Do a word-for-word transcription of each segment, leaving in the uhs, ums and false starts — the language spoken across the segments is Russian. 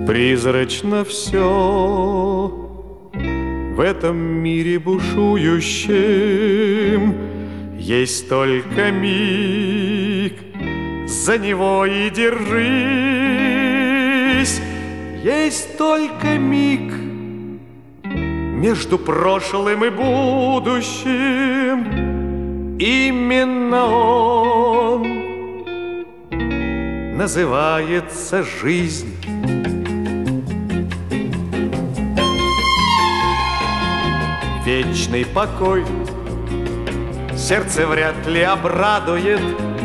Призрачно все в этом мире бушующем. Есть только миг, за него и держись. Есть только миг между прошлым и будущим. Именно он называется жизнь. Вечный покой сердце вряд ли обрадует.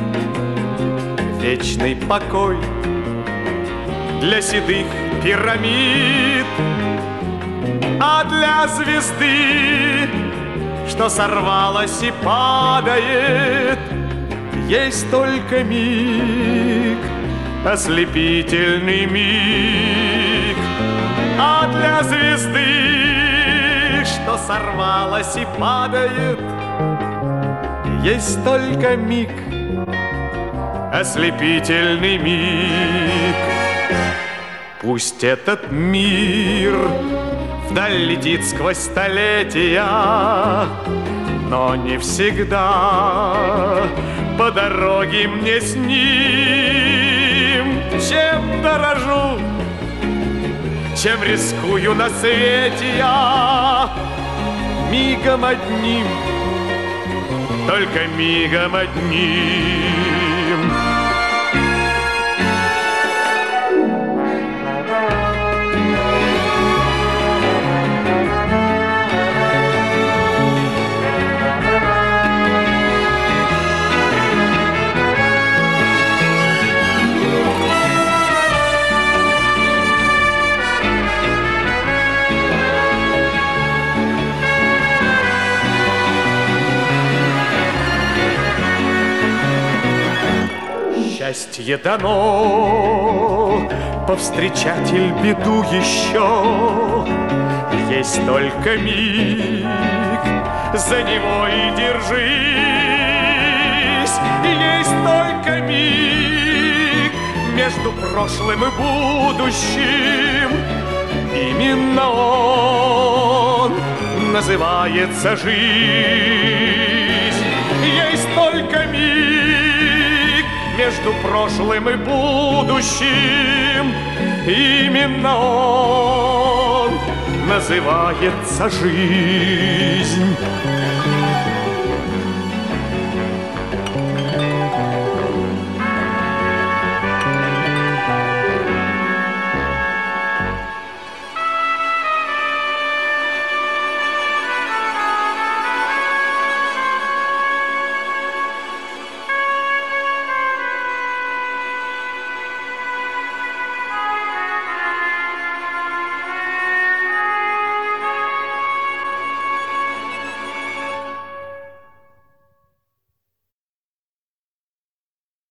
Вечный покой для седых пирамид, а для звезды, что сорвалась и падает, есть только миг, ослепительный миг. А для звезды, что сорвалась и падает, есть только миг, ослепительный миг. Пусть этот мир вдаль летит сквозь столетия, но не всегда по дороге мне с ним. Чем дорожу, чем рискую на свете я, мигом одним, только мигом одним. Счастье дано повстречать иль беду еще. Есть только миг, за него и держись. Есть только миг между прошлым и будущим. Именно он называется жизнь. Есть только миг между прошлым и будущим. Именно он называется жизнь.